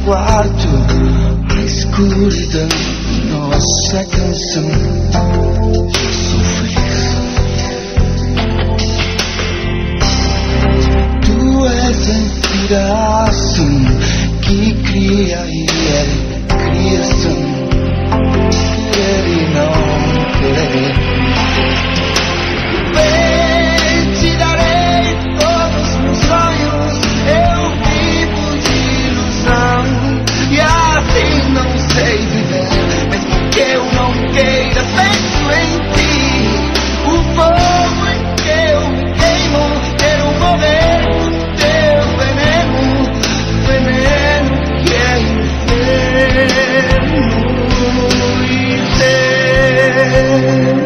quarto, a escuridão, nossa canção. Eu sou feliz. Tu és a inspiração que cria e é criação. Querer e não querer. Bem, te darei todos os meus sonhos. Eu vivo de ilusão e assim não sei viver. Mesmo que eu não queira, penso em ti. O fogo em que eu me queimo, quero morrer no teu veneno. Veneno que é inferno e ter.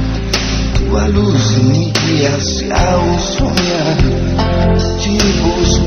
Tua luz me guia ao sonhar. Te busco